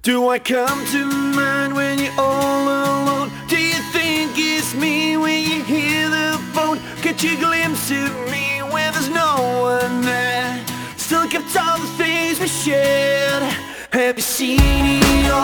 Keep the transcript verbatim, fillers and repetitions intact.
Do I come to mind when you're all alone? Do you think it's me when you hear the phone? Catch a glimpse of me when there's no one there? Still kept all the things we shared. Have you seen it all?